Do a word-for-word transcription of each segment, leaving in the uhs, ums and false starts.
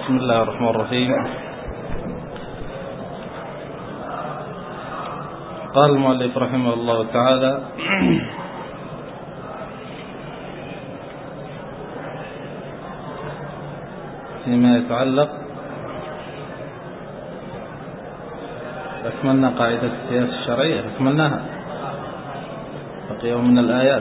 بسم الله الرحمن الرحيم. قال المؤلف رحمه الله تعالى: فيما يتعلق أكملنا قاعدة السياسة الشرعية، أكملناها، بقي من الآيات.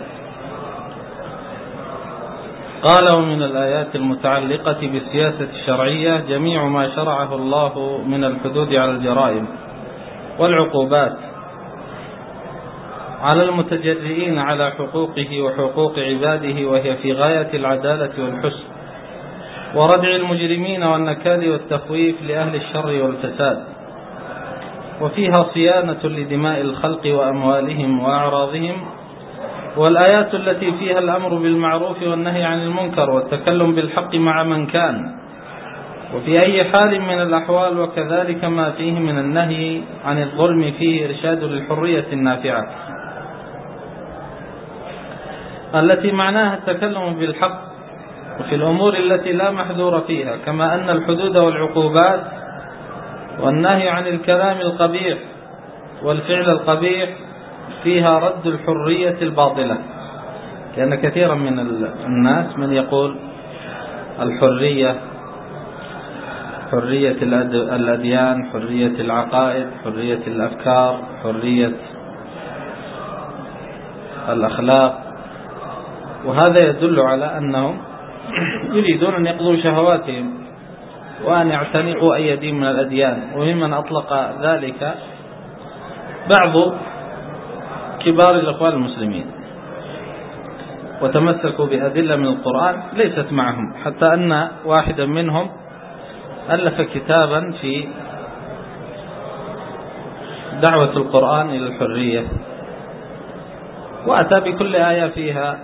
قال: ومن الآيات المتعلقة بالسياسة الشرعية جميع ما شرعه الله من الحدود على الجرائم والعقوبات على المتجرئين على حقوقه وحقوق عباده، وهي في غاية العدالة والحسن وردع المجرمين والنكال والتخويف لأهل الشر والفساد، وفيها صيانة لدماء الخلق وأموالهم وأعراضهم، والآيات التي فيها الأمر بالمعروف والنهي عن المنكر والتكلم بالحق مع من كان وفي أي حال من الأحوال، وكذلك ما فيه من النهي عن الظلم فيه إرشاد للحرية النافعة التي معناها التكلم بالحق وفي الأمور التي لا محذور فيها، كما أن الحدود والعقوبات والنهي عن الكلام القبيح والفعل القبيح فيها رد الحرية الباطلة، لأن كثيرا من الناس من يقول الحرية حرية الأديان، حرية العقائد، حرية الأفكار، حرية الأخلاق، وهذا يدل على أنهم يريدون أن يقضوا شهواتهم وأن يعتنقوا أي دين من الأديان. وممن أطلق ذلك بعض كبار الإخوان المسلمين، وتمسكوا بأدلة من القرآن ليست معهم، حتى أن واحدا منهم ألف كتابا في دعوة القرآن إلى الحرية، وأتى بكل آية فيها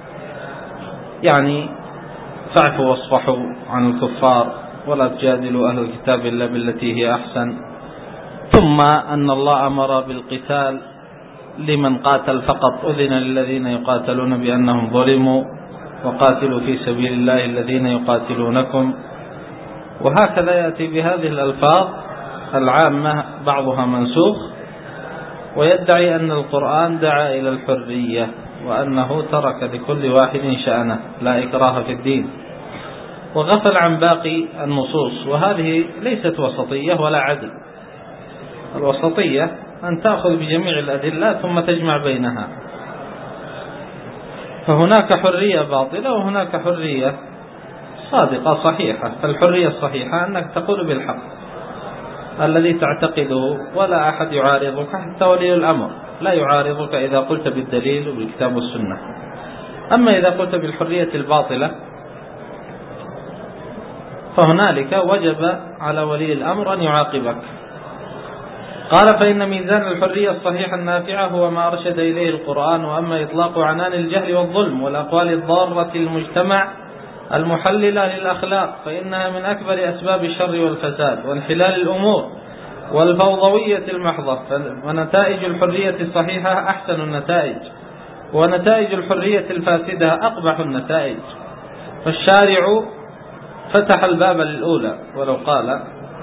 يعني فاعفوا واصفحوا عن الكفار ولا تجادلوا أهل الكتاب إلا بالتي هي أحسن، ثم أن الله أمر بالقتال لمن قاتل فقط، أذن للذين يقاتلون بأنهم ظلموا وقاتلوا في سبيل الله الذين يقاتلونكم، وهكذا يأتي بهذه الألفاظ العامة بعضها منسوخ، ويدعي أن القرآن دعا إلى الحرية وأنه ترك لكل واحد شأنه لا إكراه في الدين، وغفل عن باقي النصوص، وهذه ليست وسطية ولا عدل. الوسطية أن تأخذ بجميع الأدلة ثم تجمع بينها، فهناك حرية باطلة وهناك حرية صادقة صحيحة. فالحرية الصحيحة أنك تقول بالحق الذي تعتقده ولا أحد يعارضك، حتى ولي الأمر لا يعارضك إذا قلت بالدليل وبالكتاب والسنة. أما إذا قلت بالحرية الباطلة فهنالك وجب على ولي الأمر أن يعاقبك. قال: فإن ميزان الحرية الصحيحة النافعة هو ما أرشد إليه القرآن، وأما إطلاق عنان الجهل والظلم والأقوال الضارة المجتمع المحللة للأخلاق فإنها من أكبر أسباب الشر والفساد وانحلال الأمور والفوضوية المحضة، ونتائج الحرية الصحيحة أحسن النتائج، ونتائج الحرية الفاسدة أقبح النتائج. فالشارع فتح الباب للأولى، ولو قال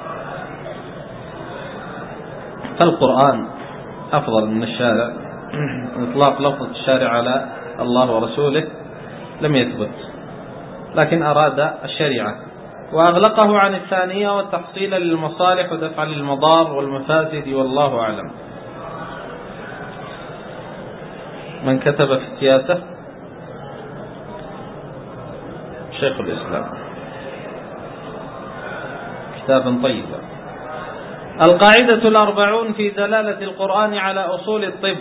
فالقرآن أفضل من الشارع، إطلاق لفظة الشارع على الله ورسوله لم يثبت، لكن أراد الشريعة وأغلقه عن الثانية والتحصيل للمصالح ودفع للمضار والمفاسد، والله أعلم. من كتب في السياسة شيخ الإسلام، كتابا طيبا. القاعدة الأربعون في دلالة القرآن على أصول الطب.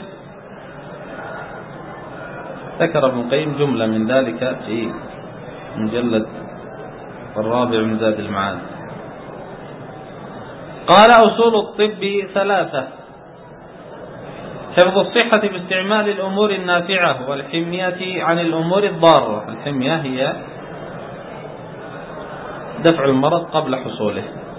ذكر ابن القيم جملة من ذلك في مجلد الرابع من زاد المعاد. قال: أصول الطب ثلاثة: حفظ الصحة باستعمال الأمور النافعة، والحمية عن الأمور الضارة. الحمية هي دفع المرض قبل حصوله،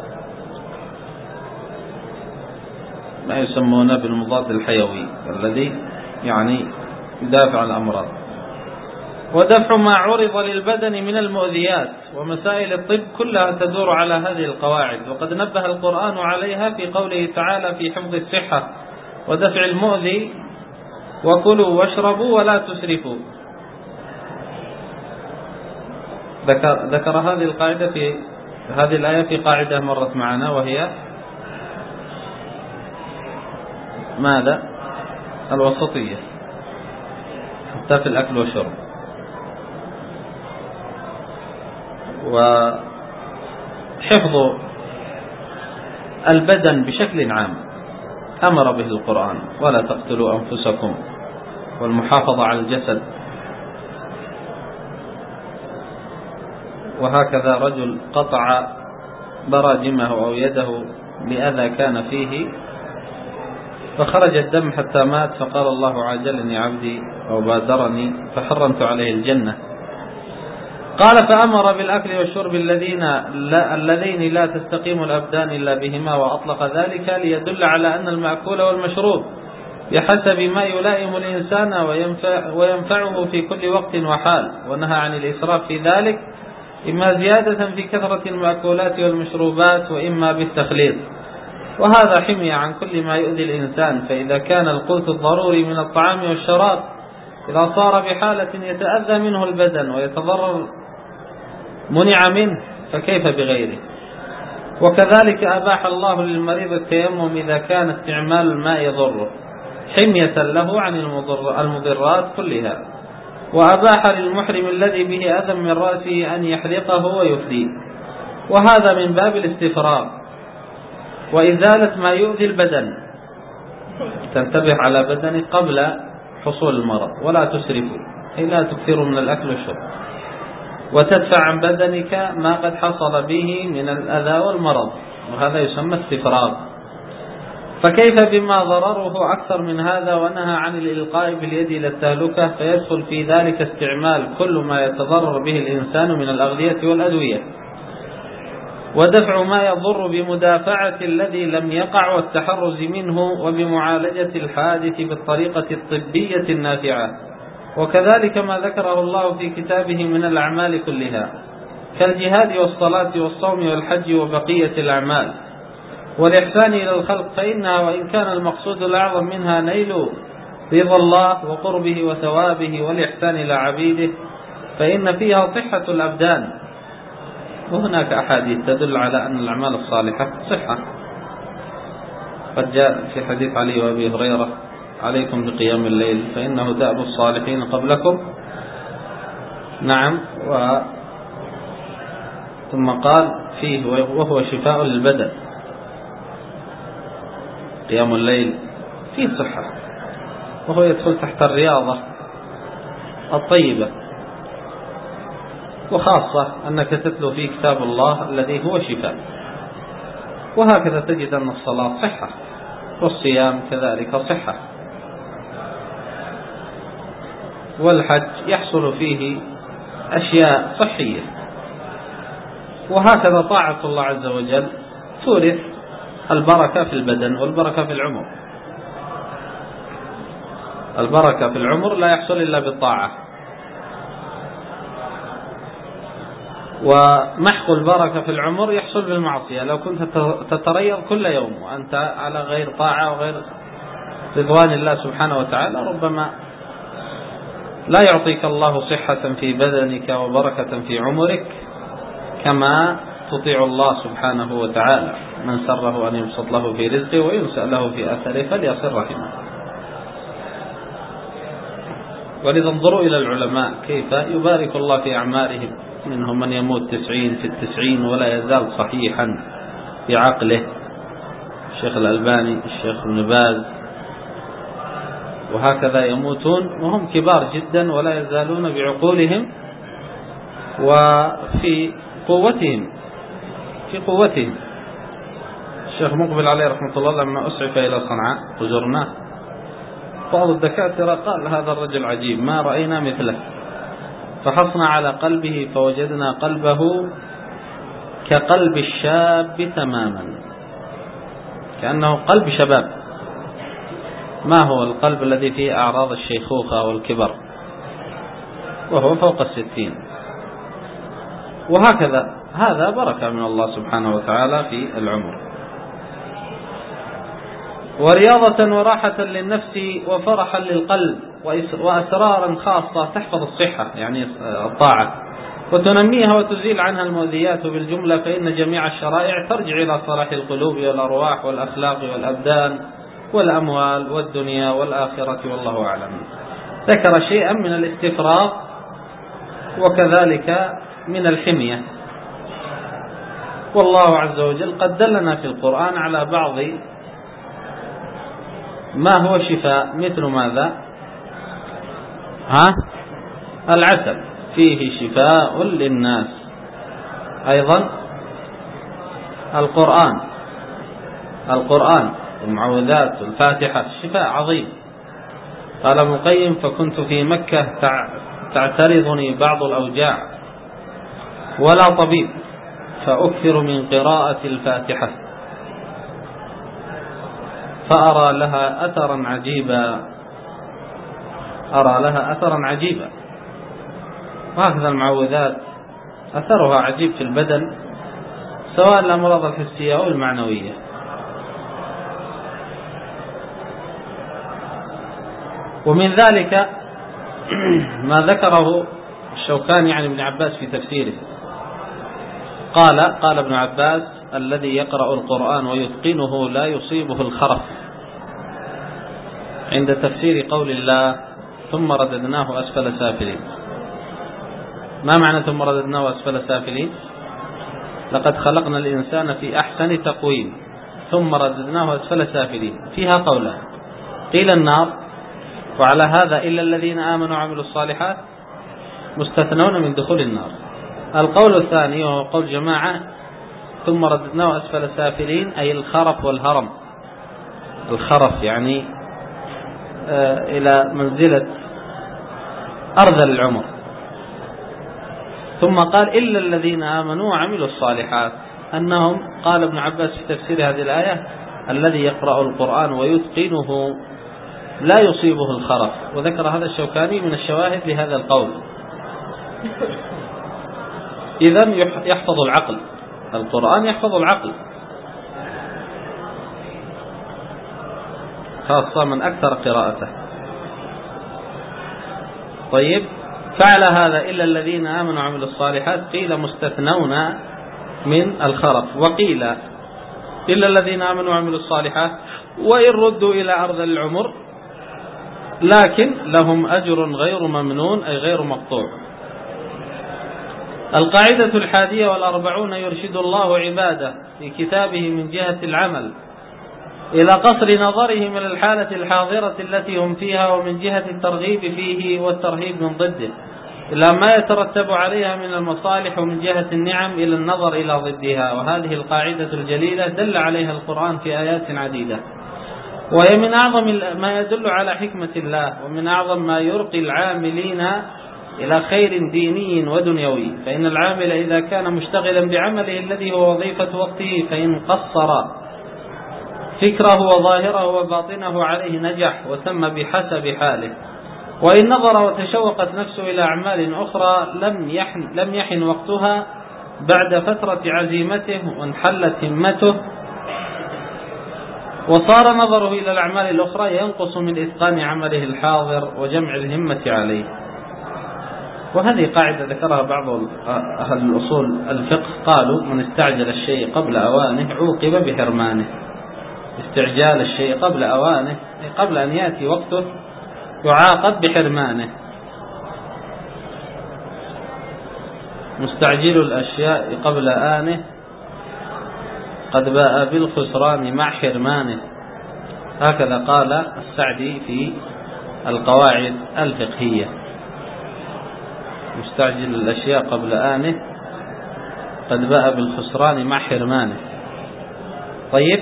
ما يسمونه بالمضاد الحيوي الذي يعني يدافع عن الأمراض. ودفع ما عرض للبدن من المؤذيات. ومسائل الطب كلها تدور على هذه القواعد، وقد نبه القرآن عليها في قوله تعالى في حفظ الصحة ودفع المؤذي وكلوا واشربوا ولا تسرفوا. ذكر, ذكر هذه القاعدة في هذه الآية في قاعدة مرت معنا، وهي ماذا؟ الوسطية حتى في الأكل والشرب. وحفظ البدن بشكل عام أمر به القرآن: ولا تقتلوا أنفسكم، والمحافظة على الجسد. وهكذا رجل قطع براجمه أو يده بأذى كان فيه فخرج الدم حتى مات، فقال الله عاجلني عبدي أو بادرني فحرمت عليه الجنة. قال: فأمر بالأكل والشرب الذين لا, الذين لا تستقيم الأبدان إلا بهما، وأطلق ذلك ليدل على أن المأكول والمشروب بحسب ما يلائم الإنسان وينفع وينفعه في كل وقت وحال، ونهى عن الإسراف في ذلك، إما زيادة في كثرة المأكولات والمشروبات وإما بالتخليط. وهذا حمية عن كل ما يؤذي الإنسان، فإذا كان القوت الضروري من الطعام والشراب إذا صار بحالة يتأذى منه البدن ويتضرر منع منه، فكيف بغيره؟ وكذلك أباح الله للمريض التيمم إذا كان استعمال الماء يضره حمية له عن المضرات كلها. وأباح للمحرم الذي به أذى من رأسه أن يحرقه ويفديه، وهذا من باب الاستفراغ وإزالة ما يؤذي البدن. تنتبه على بدنك قبل حصول المرض، ولا تسرفوا أي لا تكثروا من الأكل والشرب، وتدفع عن بدنك ما قد حصل به من الأذى والمرض، وهذا يسمى استفراغ. فكيف بما ضرره أكثر من هذا؟ ونهى عن الإلقاء باليد إلى التهلكة، فيدخل في ذلك استعمال كل ما يتضرر به الإنسان من الأغذية والأدوية، ودفع ما يضر بمدافعة الذي لم يقع والتحرز منه، وبمعالجة الحادث بالطريقة الطبية النافعة. وكذلك ما ذكره الله في كتابه من الأعمال كلها كالجهاد والصلاة والصوم والحج وبقية الأعمال، والإحسان إلى الخلق، فإنها وإن كان المقصود الأعظم منها نيل رضا الله وقربه وثوابه والإحسان إلى عبيده، فإن فيها صحة الأبدان. وهناك أحاديث تدل على أن الأعمال الصالحة صحة. قد جاء في حديث علي وأبي هريرة: عليكم بقيام الليل فإنه دأب الصالحين قبلكم. نعم. و ثم قال فيه: وهو شفاء للبدن. قيام الليل فيه صحة، وهو يدخل تحت الرياضة الطيبة، وخاصة أنك تتلو في كتاب الله الذي هو شفاء. وهكذا تجد أن الصلاة صحة، والصيام كذلك صحة، والحج يحصل فيه أشياء صحية. وهكذا طاعة الله عز وجل تورث البركة في البدن والبركة في العمر. البركة في العمر لا يحصل إلا بالطاعة، ومحق البركة في العمر يحصل بالمعصية. لو كنت تتريض كل يوم وأنت على غير طاعة وغير رضوان الله سبحانه وتعالى، ربما لا يعطيك الله صحة في بدنك وبركة في عمرك كما تطيع الله سبحانه وتعالى. من سره أن يبسط له في رزقه وينسأ له في أثره فليصل رحمه. ولذا انظروا إلى العلماء كيف يبارك الله في أعمارهم، منهم من يموت تسعين في التسعين ولا يزال صحيحا بعقله، الشيخ الألباني، الشيخ ابن باز، وهكذا يموتون وهم كبار جدا ولا يزالون بعقولهم وفي قوتهم في قوتهم. الشيخ مقبل عليه رحمة الله لما أسعف إلى صنعاء وزرناه، بعض الدكاترة قال: هذا الرجل عجيب ما رأينا مثله. فحصنا على قلبه فوجدنا قلبه كقلب الشاب تماما، كأنه قلب شباب، ما هو القلب الذي فيه أعراض الشيخوخة والكبر. وهو فوق الستين. وهكذا هذا بركة من الله سبحانه وتعالى في العمر، ورياضة وراحة للنفس وفرحا للقلب وأسرارا خاصة تحفظ الصحة يعني الطاعة وتنميها وتزيل عنها المؤذيات بالجملة، فإن جميع الشرائع ترجع إلى صلاح القلوب والأرواح والأخلاق والأبدان والأموال والدنيا والآخرة، والله أعلم. ذكر شيئا من الاستفراغ وكذلك من الحمية. والله عز وجل قد دلنا في القرآن على بعض ما هو شفاء، مثل ماذا؟ ها؟ العسل فيه شفاء للناس. أيضا القرآن القرآن المعوذات والفاتحة شفاء عظيم. قال ابن القيم: فكنت في مكة تعترضني بعض الأوجاع ولا طبيب، فأكثر من قراءة الفاتحة فأرى لها أثرا عجيبا أرى لها أثرا عجيبا وهكذا المعوذات أثرها عجيب في البدن، سواء الأمراض الحسية أو المعنوية. ومن ذلك ما ذكره الشوكاني عن ابن عباس في تفسيره، قال قال ابن عباس: الذي يقرأ القرآن ويتقنه لا يصيبه الخرف، عند تفسير قول الله: ثم رددناه أسفل سافلين. ما معنى ثم رددناه أسفل سافلين؟ لقد خلقنا الإنسان في أحسن تقويم ثم رددناه أسفل سافلين. فيها قولان: قيل النار، وعلى هذا إلا الذين آمنوا وعملوا الصالحات مستثنون من دخول النار. القول الثاني وهو قول جماعة: ثم رددناه أسفل سافلين، أي الخرف والهرم. الخرف يعني آه إلى منزلة أرذل العمر. ثم قال: إلا الذين آمنوا وعملوا الصالحات، أنهم قال ابن عباس في تفسير هذه الآية: الذي يقرأ القرآن ويتقنه لا يصيبه الخرف. وذكر هذا الشوكاني من الشواهد لهذا القول. إذن يحفظ العقل، القرآن يحفظ العقل، خاصة من أكثر قراءته. طيب، فعل هذا إلا الذين آمنوا وعملوا الصالحات، قيل مستثنون من الخرف، وقيل إلا الذين آمنوا وعملوا الصالحات وإن ردوا إلى أرذل العمر لكن لهم أجر غير ممنون، أي غير مقطوع. القاعدة الحادية والأربعون: يرشد الله عباده في كتابه من جهة العمل إلى قصر نظرهم إلى الحالة الحاضرة التي هم فيها، ومن جهة الترغيب فيه والترهيب من ضده إلى ما يترتب عليها من المصالح، ومن جهة النعم إلى النظر إلى ضدها. وهذه القاعدة الجليلة دل عليها القرآن في آيات عديدة، وهي من أعظم ما يدل على حكمة الله، ومن أعظم ما يرقي العاملين إلى خير ديني ودنيوي. فإن العامل إذا كان مشتغلا بعمله الذي هو وظيفة وقته، فإن قصر فكره وظاهره وباطنه عليه نجح وتم بحسب حاله، وإن نظر وتشوقت نفسه إلى أعمال أخرى لم يحن, لم يحن وقتها بعد فترة عزيمته وانحلت همته، وصار نظره إلى الأعمال الأخرى ينقص من إتقان عمله الحاضر وجمع الهمة عليه. وهذه قاعدة ذكرها بعض أهل الأصول الفقه، قالوا: من استعجل الشيء قبل أوانه عوقب بحرمانه. استعجال الشيء قبل أوانه، قبل أن يأتي وقته، يعاقب بحرمانه. مستعجل الأشياء قبل آنه قد باء بالخسران مع حرمانه. هكذا قال السعدي في القواعد الفقهية: مستعجل الأشياء قبل آنه قد باء بالخسران مع حرمانه. طيب،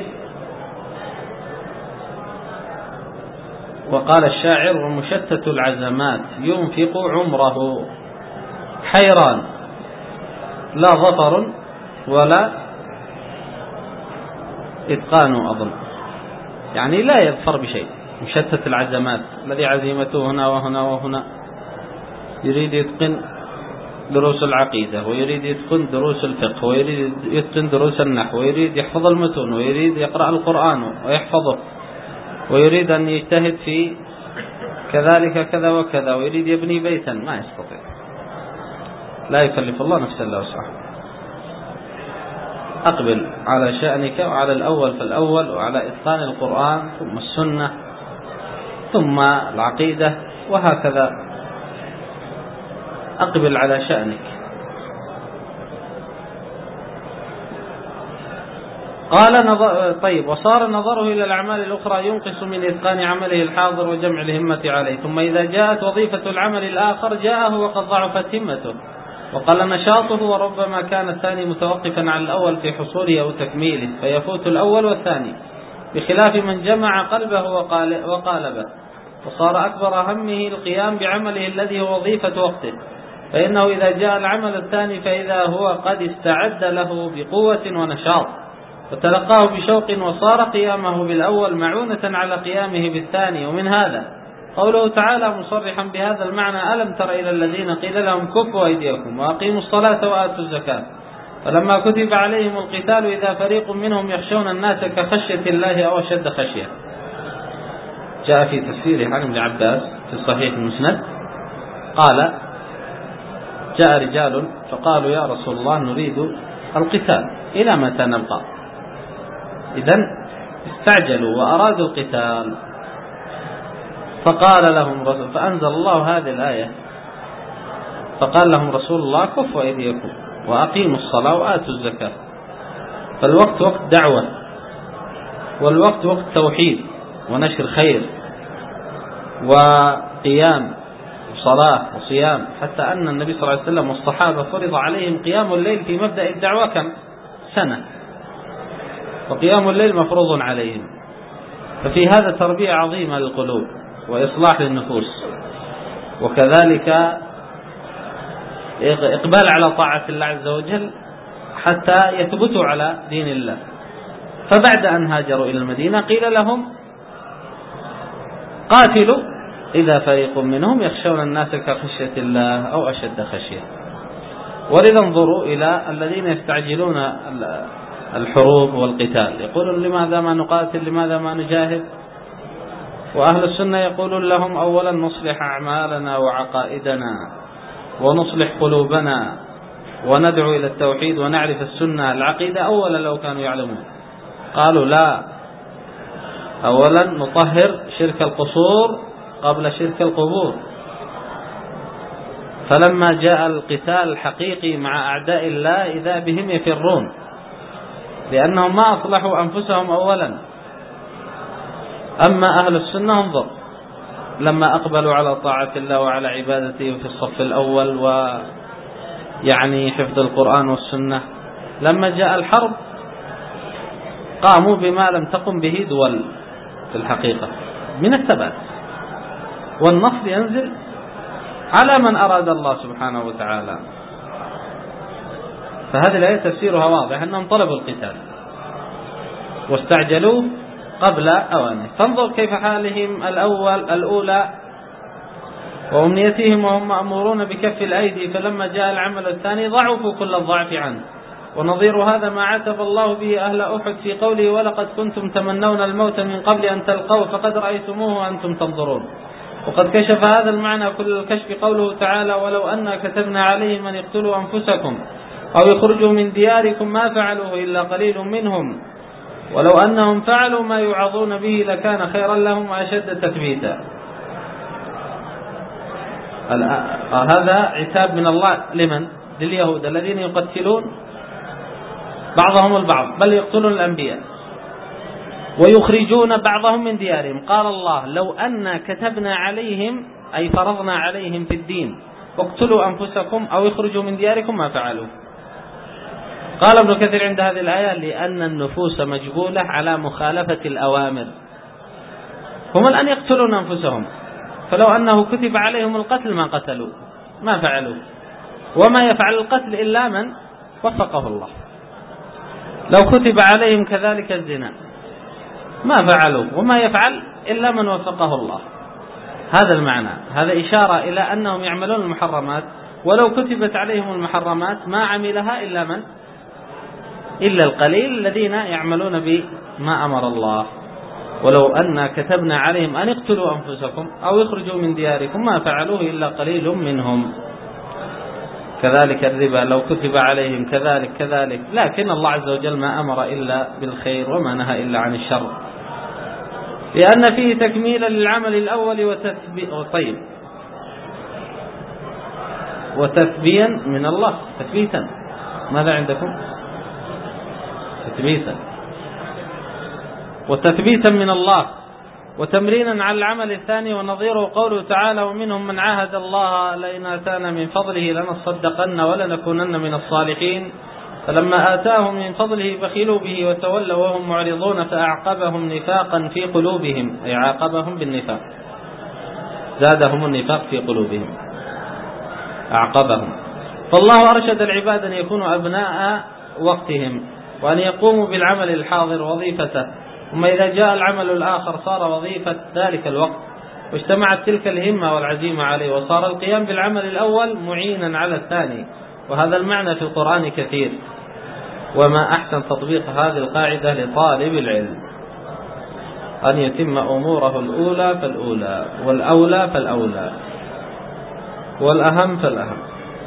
وقال الشاعر: ومشتت العزمات ينفق عمره حيران، لا ظفر ولا إتقان أظن، يعني لا يظفر بشيء. مشتت العزمات، الذي عزيمته هنا وهنا وهنا، يريد يتقن دروس العقيدة، ويريد يتقن دروس الفقه، ويريد يتقن دروس النحو، ويريد يحفظ المتون، ويريد يقرأ القرآن ويحفظه، ويريد أن يجتهد في كذلك كذا وكذا، ويريد يبني بيتا، ما يستطيع، لا يكلف الله نفسا إلا وسعها. أقبل على شأنك وعلى الأول فالأول، وعلى إتقان القرآن ثم السنة ثم العقيدة، وهكذا أقبل على شأنك. قال نظر طيب وصار نظره إلى الأعمال الأخرى ينقص من إتقان عمله الحاضر وجمع الهمة عليه، ثم إذا جاءت وظيفة العمل الآخر جاءه وقد ضعفت همته وقل نشاطه، وربما كان الثاني متوقفا على الأول في حصوله أو تكميله فيفوت الأول والثاني، بخلاف من جمع قلبه وقالبه وصار أكبر همه القيام بعمله الذي هو وظيفة وقته، فإنه إذا جاء العمل الثاني فإذا هو قد استعد له بقوة ونشاط وتلقاه بشوق، وصار قيامه بالأول معونة على قيامه بالثاني. ومن هذا قوله تعالى مصرحا بهذا المعنى: ألم تر إلى الذين قيل لهم كفوا أيديكم وأقيموا الصلاة وآتوا الزكاة، فلما كتب عليهم القتال إذا فريق منهم يخشون الناس كخشية الله أو أشد خشية. جاء في تفسير عن ابن عباس في الصحيح المسند قال: جاء رجال فقالوا يا رسول الله نريد القتال، إلى متى نبقى؟ إذن استعجلوا وأرادوا القتال، فقال لهم رسول فأنزل الله هذه الآية فقال لهم رسول الله كفوا أيديكم وأقيموا الصلاة وآتوا الزكاة. فالوقت وقت دعوة، والوقت وقت توحيد ونشر خير وقيام صلاة وصيام، حتى أن النبي صلى الله عليه وسلم والصحابة فرض عليهم قيام الليل في مبدأ الدعوة كم سنة، وقيام الليل مفروض عليهم. ففي هذا تربية عظيمة للقلوب وإصلاح للنفوس، وكذلك إقبال على طاعة الله عز وجل حتى يثبتوا على دين الله. فبعد أن هاجروا إلى المدينة قيل لهم قاتلوا إذا فريق منهم يخشون الناس كخشية الله أو أشد خشية. ولذا انظروا إلى الذين يستعجلون الحروب والقتال، يقولون لماذا ما نقاتل، لماذا ما نجاهد؟ وأهل السنة يقولون لهم أولا نصلح أعمالنا وعقائدنا ونصلح قلوبنا وندعو إلى التوحيد ونعرف السنة العقيدة أولا لو كانوا يعلمون. قالوا لا، أولا نطهر شرك القصور قبل شرك القبور. فلما جاء القتال الحقيقي مع أعداء الله إذا بهم يفرون، لأنهم ما أصلحوا أنفسهم أولا. أما أهل السنة انظر لما أقبلوا على طاعة الله وعلى عبادته في الصف الأول ويعني حفظ القرآن والسنة، لما جاء الحرب قاموا بما لم تقم به دول في الحقيقة من الثبات، والنصر ينزل على من أراد الله سبحانه وتعالى. فهذه الآية تفسيرها واضح أنهم طلبوا القتال واستعجلوا قبل أوانه. فانظر كيف حالهم الأول الأولى وأمنيتهم وهم مأمورون بكف الأيدي، فلما جاء العمل الثاني ضعفوا كل الضعف عنه. ونظير هذا ما عاتب الله به أهل أحد في قوله ولقد كنتم تمنون الموت من قبل أن تلقوه فقد رأيتموه وأنتم تنظرون. وقد كشف هذا المعنى كل الكشف قوله تعالى ولو أنا كتبنا عليهم أن يقتلوا أنفسكم أو يخرجوا من دياركم ما فعلوه إلا قليل منهم ولو أنهم فعلوا ما يوعظون به لكان خيرا لهم وأشد تثبيتا. هذا عتاب من الله لمن؟ لليهود الذين يقتلون بعضهم البعض بل يقتلون الأنبياء ويخرجون بعضهم من ديارهم. قال الله لو أن كتبنا عليهم أي فرضنا عليهم في الدين اقتلوا أنفسكم أو يخرجوا من دياركم ما فعلوا. قال ابن كثير عند هذه الآية لأن النفوس مجبولة على مخالفة الأوامر، هم الآن يقتلون أنفسهم، فلو أنه كتب عليهم القتل ما قتلوا ما فعلوا، وما يفعل القتل إلا من وفقه الله. لو كتب عليهم كذلك الزنا ما فعلوا، وما يفعل إلا من وفقه الله. هذا المعنى، هذا إشارة إلى أنهم يعملون المحرمات، ولو كتبت عليهم المحرمات ما عملها إلا من؟ إلا القليل الذين يعملون بما أمر الله. ولو أن كتبنا عليهم أن اقتلوا أنفسكم أو يخرجوا من دياركم ما فعلوه إلا قليل منهم. كذلك الربا لو كتب عليهم كذلك كذلك، لكن الله عز وجل ما أمر إلا بالخير وما نهى إلا عن الشر، لأن فيه تكميلا للعمل الأول وتثبيت طيب وتثبيا من الله. تثبيتا، ماذا عندكم؟ تثبيتا وتثبيتا من الله وتمرينا على العمل الثاني. ونظيره قوله تعالى: ومنهم من عاهد الله لئن آتانا من فضله لنصدقن ولنكونن من الصالحين فلما آتاهم من فضله بخلوا به وتولوا وهم معرضون فأعقبهم نفاقا في قلوبهم، أي عاقبهم بالنفاق، زادهم النفاق في قلوبهم، أعقبهم. فالله أرشد العباد أن يكونوا أبناء وقتهم وأن يقوموا بالعمل الحاضر وظيفته، ثم إذا جاء العمل الآخر صار وظيفة ذلك الوقت، واجتمعت تلك الهمة والعزيمة عليه، وصار القيام بالعمل الأول معينا على الثاني. وهذا المعنى في القرآن كثير، وما أحسن تطبيق هذه القاعدة لطالب العلم، أن يتم أموره الأولى فالأولى، والأولى فالأولى، والأهم فالأهم،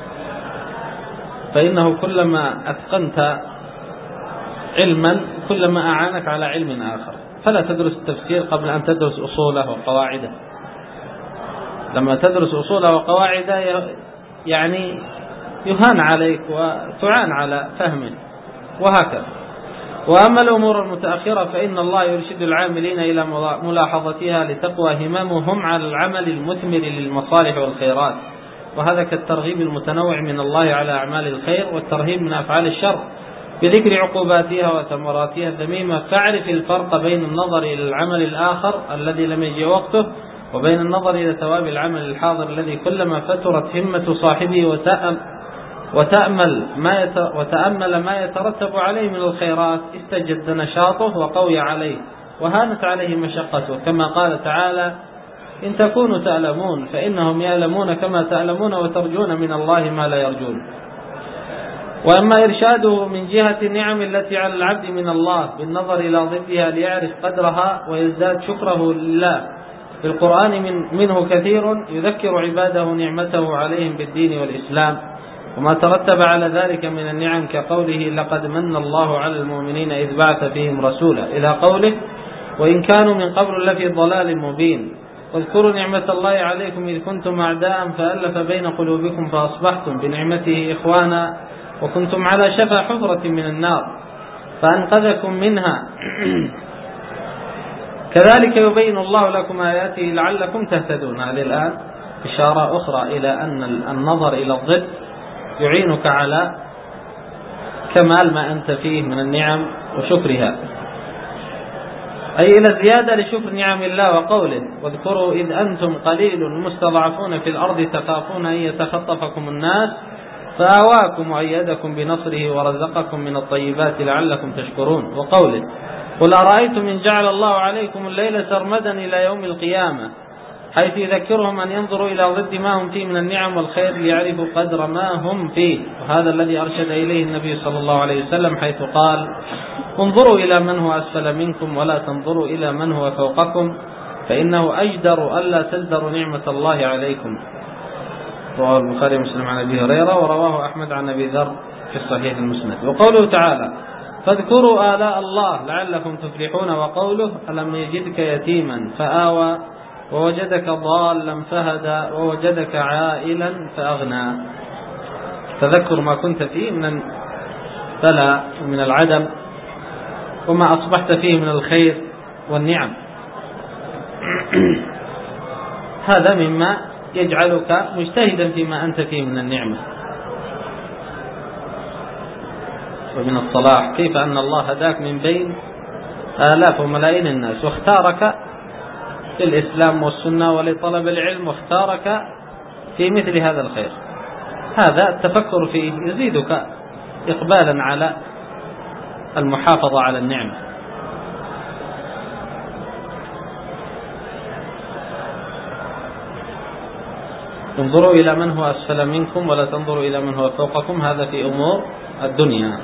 فإنه كلما أتقنت علما كلما أعانك على علم آخر. فلا تدرس التفسير قبل أن تدرس أصوله وقواعده. لما تدرس أصوله وقواعده يعني يهان عليك وتعان على فهمه، وهكذا. وأما الأمور المتأخرة فإن الله يرشد العاملين إلى ملاحظتها لتقوى هممهم على العمل المثمر للمصالح والخيرات، وهذا كالترغيب المتنوع من الله على أعمال الخير والترهيب من أفعال الشر بذكر عقوباتها وثمراتها الذميمة. فاعرف الفرق بين النظر إلى العمل الآخر الذي لم يجي وقته وبين النظر إلى ثواب العمل الحاضر الذي كلما فترت همة صاحبه وتأمل وتأمل ما يت... وتأمل ما يترتب عليه من الخيرات استجد نشاطه وقوي عليه وهانت عليه مشقته، كما قال تعالى: إن تكونوا تألمون فإنهم يألمون كما تألمون وترجون من الله ما لا يرجون. وأما إرشاده من جهة النعم التي على العبد من الله بالنظر إلى ضدها ليعرف قدرها ويزداد شكره لله، في القرآن من منه كثير يذكر عباده نعمته عليهم بالدين والإسلام وما ترتب على ذلك من النعم، كقوله: لقد من الله على المؤمنين إذ بعث فيهم رسولا، إلى قوله: وإن كانوا من قبل لفي ضلال مبين. واذكروا نعمة الله عليكم إذ كنتم أعداء فألف بين قلوبكم فأصبحتم بنعمته إخوانا وكنتم على شفا حفرة من النار فأنقذكم منها. كذلك يبين الله لكم آياته لعلكم تهتدون. هذه الآن إشارة أخرى إلى أن النظر إلى الضد يعينك على كمال ما أنت فيه من النعم وشكرها، أي إلى الزيادة لشكر نعم الله. وقوله: واذكروا إذ أنتم قليل مستضعفون في الأرض تخافون أن يتخطفكم الناس فآواكم وأيدكم بنصره ورزقكم من الطيبات لعلكم تشكرون. وقوله: قل أرأيتم إن جعل الله عليكم الليل سرمدا إلى يوم القيامة، حيث يذكرهم أن ينظروا إلى ضد ما هم فيه من النعم والخير ليعرفوا قدر ما هم فيه. وهذا الذي أرشد إليه النبي صلى الله عليه وسلم حيث قال: انظروا إلى من هو أسفل منكم ولا تنظروا إلى من هو فوقكم فإنه أجدر ألا تزدروا نعمة الله عليكم. رواه البخاري ومسلم عن أبي هريرة، ورواه أحمد عن أبي ذر في الصحيح المسند. وقوله تعالى: فاذكروا آلاء الله لعلكم تفلحون. وقوله: ألم يجدك يتيما فآوى ووجدك ضالا فهدى ووجدك عائلا فأغنى. تذكر ما كنت فيه من البلاء ومن العدم وما أصبحت فيه من الخير والنعم، هذا مما يجعلك مجتهدا فيما أنت فيه من النعمة ومن الصلاح. كيف أن الله هداك من بين آلاف وملايين الناس واختارك للإسلام والسنة ولطلب العلم واختارك في مثل هذا الخير. هذا التفكر فيه يزيدك إقبالا على المحافظة على النعمة. انظروا إلى من هو أسفل منكم ولا تنظروا إلى من هو فوقكم، هذا في أمور الدنيا.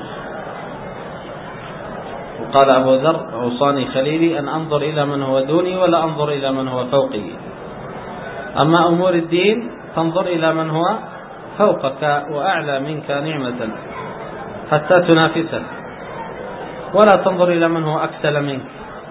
وقال أبو ذر: أوصاني خليلي أن أنظر إلى من هو دوني ولا أنظر إلى من هو فوقي. أما أمور الدين تنظر إلى من هو فوقك وأعلى منك نعمة حتى تنافسه، ولا تنظر إلى من هو أكسل منك.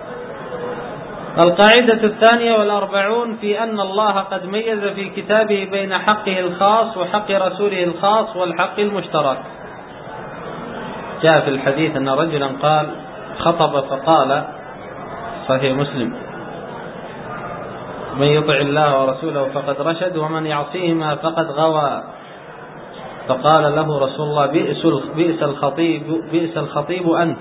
القاعدة الثانية والأربعون في أن الله قد ميز في كتابه بين حقه الخاص وحق رسوله الخاص والحق المشترك. جاء في الحديث أن رجلا قال خطب فقال، صحيح مسلم: من يطع الله ورسوله فقد رشد ومن يعصيهما فقد غوى. فقال له رسول الله: بئس الخطيب بئس الخطيب أنت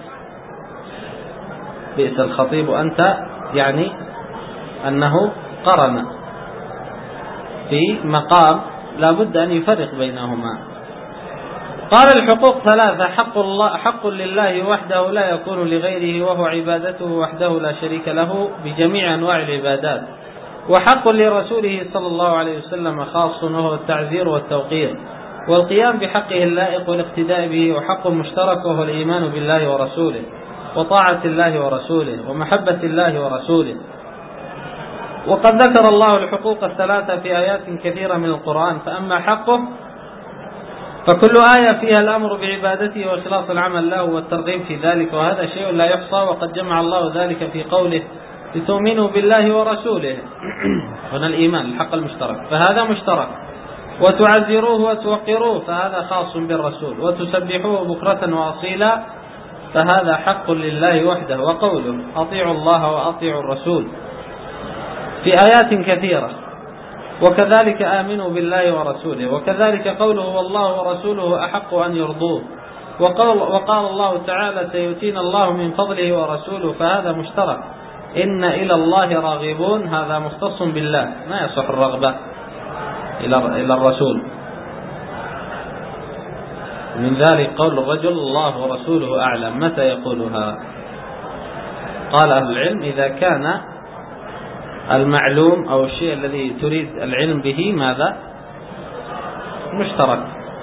بئس الخطيب أنت يعني أنه قرن في مقام لا بد أن يفرق بينهما. قال: الحقوق ثلاثة: حق الله حق لله وحده لا يكون لغيره وهو عبادته وحده لا شريك له بجميع أنواع العبادات، وحق لرسوله صلى الله عليه وسلم خاص وهو التعزير والتوقير والقيام بحقه اللائق والاقتداء به، وحق مشترك وهو الإيمان بالله ورسوله وطاعة الله ورسوله ومحبة الله ورسوله. وقد ذكر الله الحقوق الثلاثة في آيات كثيرة من القرآن، فأما حقه فكل آية فيها الأمر بعبادته وإخلاص العمل له والترغيب في ذلك، وهذا شيء لا يحصى، وقد جمع الله ذلك في قوله: لتؤمنوا بالله ورسوله. هنا الإيمان الحق المشترك، فهذا مشترك. وتعزروه وتوقروه، فهذا خاص بالرسول. وتسبحوه بكرة وأصيلا، فهذا حق لله وحده. وقوله: أطيعوا الله وأطيعوا الرسول، في آيات كثيرة. وكذلك آمنوا بالله ورسوله. وكذلك قوله: والله ورسوله أحق أن يرضوه. وقال, وقال الله تعالى: سيؤتينا الله من فضله ورسوله، فهذا مشترك. إن إلى الله راغبون، هذا مختص بالله، ما يصح الرغبة إلى الرسول. من ذلك قول الرجل: الله ورسوله أعلم. متى يقولها؟ قال أهل العلم: إذا كان المعلوم أو الشيء الذي تريد العلم به ماذا؟ مشترك،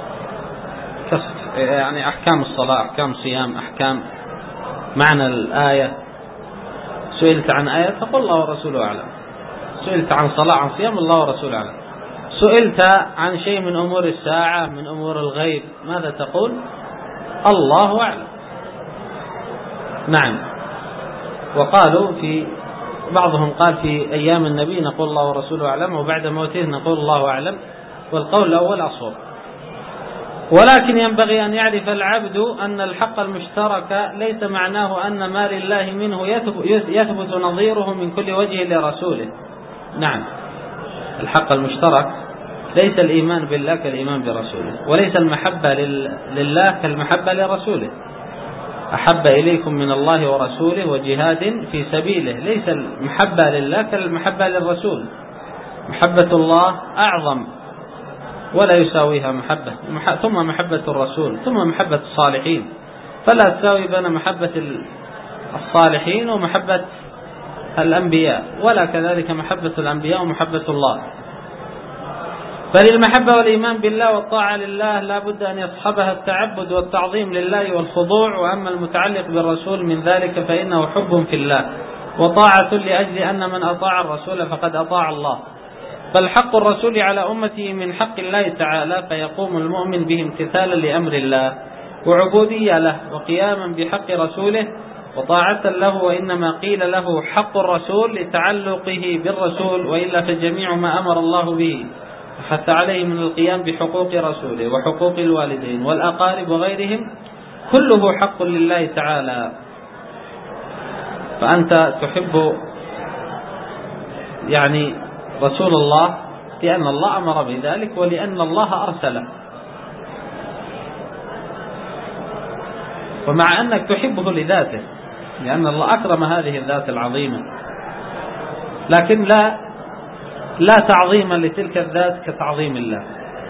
يعني أحكام الصلاة، أحكام الصيام، أحكام معنى الآية. سئلت عن آية فقل الله ورسوله أعلم. سئلت عن صلاة عن صيام، الله ورسوله أعلم. سئلت عن شيء من أمور الساعة من أمور الغيب، ماذا تقول؟ الله أعلم. نعم. وقالوا في بعضهم قال في أيام النبي نقول الله ورسوله أعلم، وبعد موته نقول الله أعلم، والقول الأول أصوب. ولكن ينبغي أن يعرف العبد أن الحق المشترك ليس معناه أن ما لله منه يثبت نظيره من كل وجه لرسوله. نعم، الحق المشترك ليس الإيمان بالله كالإيمان برسوله، وليس المحبة لله كالمحبة لرسوله. أحب إليكم من الله ورسوله وجهاد في سبيله. ليس المحبة لله كالمحبة للرسول. محبة الله أعظم ولا يساويها محبة، ثم محبة الرسول، ثم محبة الصالحين، فلا تساوي بين محبة الصالحين ومحبة الأنبياء، ولا كذلك محبة الأنبياء ومحبة الله. فللمحبة والإيمان بالله والطاعة لله لا بد أن يصحبها التعبد والتعظيم لله والخضوع. وأما المتعلق بالرسول من ذلك فإنه حب في الله وطاعة لأجل أن من أطاع الرسول فقد أطاع الله. فالحق الرسول على أمته من حق الله تعالى، فيقوم المؤمن به امتثالا لأمر الله وعبودية له وقياما بحق رسوله وطاعة له. وإنما قيل له حق الرسول لتعلقه بالرسول، وإلا فجميع ما أمر الله به حتى عليه من القيام بحقوق رسوله وحقوق الوالدين والأقارب وغيرهم كله حق لله تعالى. فأنت تحب يعني رسول الله لأن الله أمر بذلك ولأن الله أرسله، ومع أنك تحبه لذاته لأن الله أكرم هذه الذات العظيمة، لكن لا لا تعظيما لتلك الذات كتعظيم الله.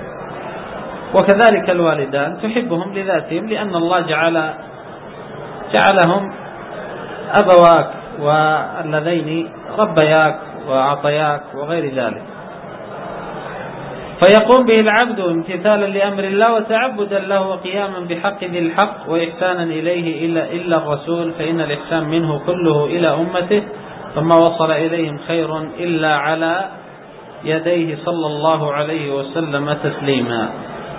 وكذلك الوالدان تحبهم لذاتهم لأن الله جعل جعلهم أبواك والذين ربياك وأعطياك وغير ذلك. فيقوم به العبد امتثالا لأمر الله وتعبدا له وقياما بحق ذي الحق وإحسانا إليه إلا, إلا الرسول، فإن الإحسان منه كله إلى أمته، فما وصل إليهم خير إلا على يديه صلى الله عليه وسلم تسليما.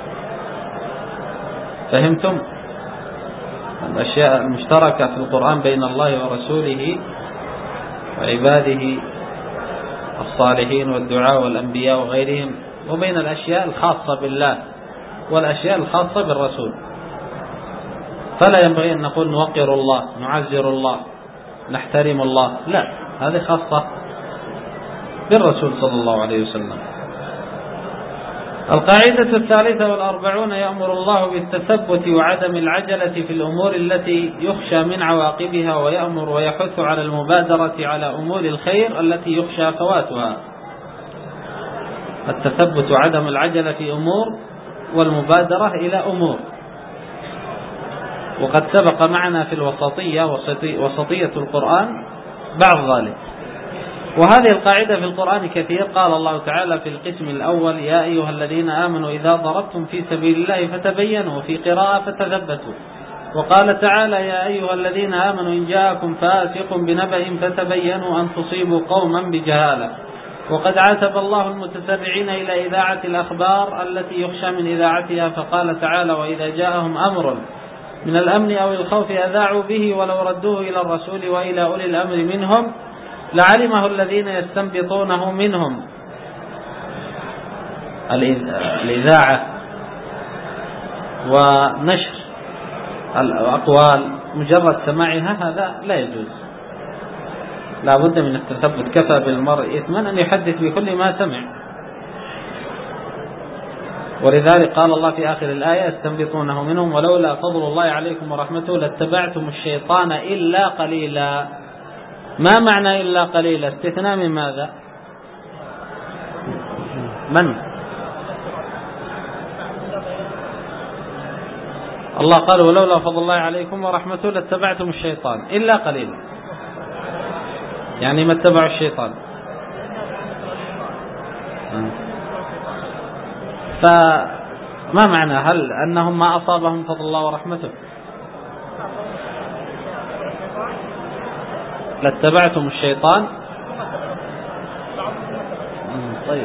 فهمتم الأشياء المشتركة في القرآن بين الله ورسوله وعباده الصالحين والدعاء والأنبياء وغيرهم، وبين الأشياء الخاصة بالله والأشياء الخاصة بالرسول. فلا ينبغي أن نقول نوقر الله، نعزر الله، نحترم الله، لا، هذه خاصة بالرسول صلى الله عليه وسلم. القاعدة الثالثة والأربعون: يأمر الله بالتثبت وعدم العجلة في الأمور التي يخشى من عواقبها، ويأمر ويحث على المبادرة على أمور الخير التي يخشى فواتها. التثبت وعدم العجلة في أمور، والمبادرة إلى أمور. وقد سبق معنا في الوسطية وسطية القرآن بعض ذلك. وهذه القاعدة في القرآن كثير. قال الله تعالى في القسم الأول: يا أيها الذين آمنوا إذا ضربتم في سبيل الله فتبينوا، في قراءة فتثبتوا. وقال تعالى: يا أيها الذين آمنوا إن جاءكم فاسق بنبأ فتبينوا أن تصيبوا قوما بجهالة. وقد عاتب الله المتسرعين إلى إذاعة الأخبار التي يخشى من إذاعتها، فقال تعالى: وإذا جاءهم أمر من الأمن أو الخوف أذاعوا به ولو ردوه إلى الرسول وإلى أولي الأمر منهم لعلمه الذين يستنبطونه منهم. الإذاعة ونشر الأقوال مجرد سماعها هذا لا يجوز، لا بد من التثبت. كفى بالمرء إثما أن يحدث بكل ما سمع. ولذلك قال الله في آخر الآية: يستنبطونه منهم ولولا فضل الله عليكم ورحمته لاتبعتم الشيطان إلا قليلا. ما معنى إلا قليلا؟ استثناء من ماذا؟ من؟ الله قال: ولولا فضل الله عليكم ورحمته لاتبعتم الشيطان إلا قليلا، يعني ما اتبعوا الشيطان. فما معنى؟ هل أنهم ما أصابهم فضل الله ورحمته؟ لاتبعتم الشيطان. طيب،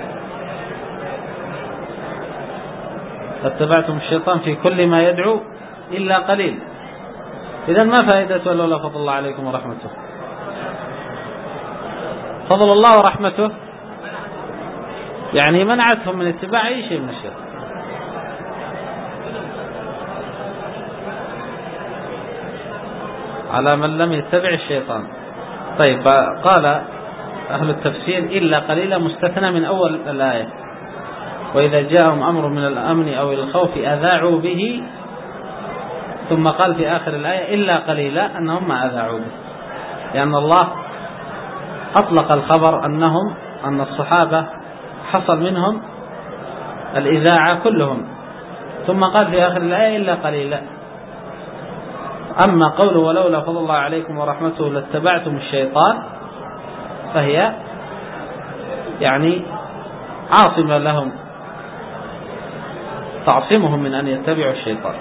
لاتبعتم الشيطان في كل ما يدعو إلا قليل. إذن ما فائدة لولا فضل الله عليكم ورحمته؟ فضل الله ورحمته يعني منعتهم من اتباع أي شيء من الشيطان. على من لم يتبع الشيطان. طيب، قال أهل التفسير: إلا قليلا مستثنى من أول الآية. وإذا جاءهم أمر من الأمن أو الخوف أذاعوا به، ثم قال في آخر الآية: إلا قليلا، أنهم ما أذاعوا به، لأن الله أطلق الخبر أنهم أن الصحابة حصل منهم الإذاعة كلهم، ثم قال في آخر الآية: إلا قليلا. أما قوله ولولا فضل الله عليكم ورحمته لاتبعتم الشيطان، فهي يعني عاصمة لهم، تعصمهم من أن يتبعوا الشيطان.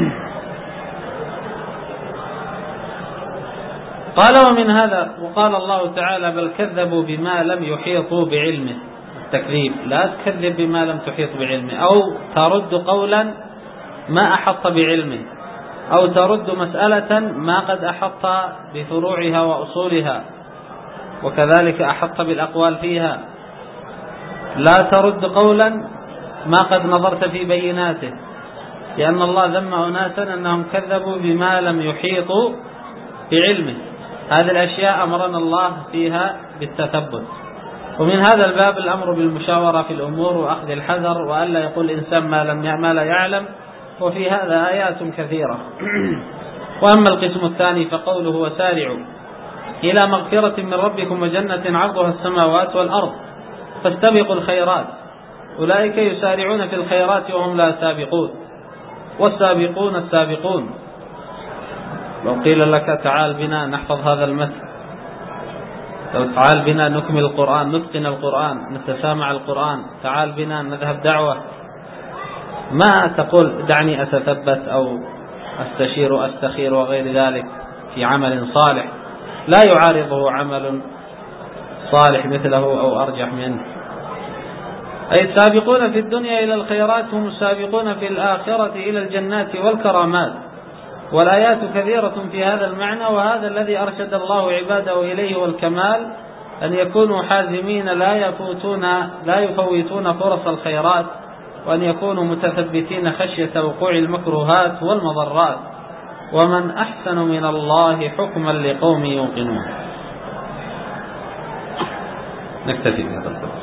قال: ومن هذا، وقال الله تعالى: بل كذبوا بما لم يحيطوا بعلمه. التكذيب: لا تكذب بما لم تحيط بعلمه، أو ترد قولا ما أحط بعلمه، أو ترد مسألة ما قد أحط بفروعها وأصولها، وكذلك أحط بالأقوال فيها. لا ترد قولا ما قد نظرت في بيناته، لأن الله ذم أناسا أنهم كذبوا بما لم يحيطوا بعلمه. هذه الأشياء أمرنا الله فيها بالتثبت. ومن هذا الباب الأمر بالمشاورة في الأمور وأخذ الحذر، وألا يقول الإنسان ما لم ما لا يعلم، وفي هذا آيات كثيرة. وأما القسم الثاني فقوله: وسارعوا إلى مغفرة من ربكم وجنة عرضها السماوات والأرض فاستبقوا الخيرات، أولئك يسارعون في الخيرات وهم لا سابقون، والسابقون السابقون. لو قيل لك تعال بنا نحفظ هذا المثل لو تعال بنا نكمل القرآن، نتقن القرآن، نتسامع القرآن، تعال بنا نذهب دعوة، ما تقول دعني أتثبت أو أستشير وأستخير وغير ذلك في عمل صالح لا يعارضه عمل صالح مثله أو أرجح منه. أي السابقون في الدنيا إلى الخيرات هم السابقون في الآخرة إلى الجنات والكرامات. والآيات كثيرة في هذا المعنى، وهذا الذي أرشد الله عباده إليه، والكمال أن يكونوا حازمين لا يفوتون لا يفوتون فرص الخيرات، وأن يكونوا متثبتين خشية وقوع المكروهات والمضرات. ومن أحسن من الله حكما لقوم يوقنون. نكتفي بهذا القدر.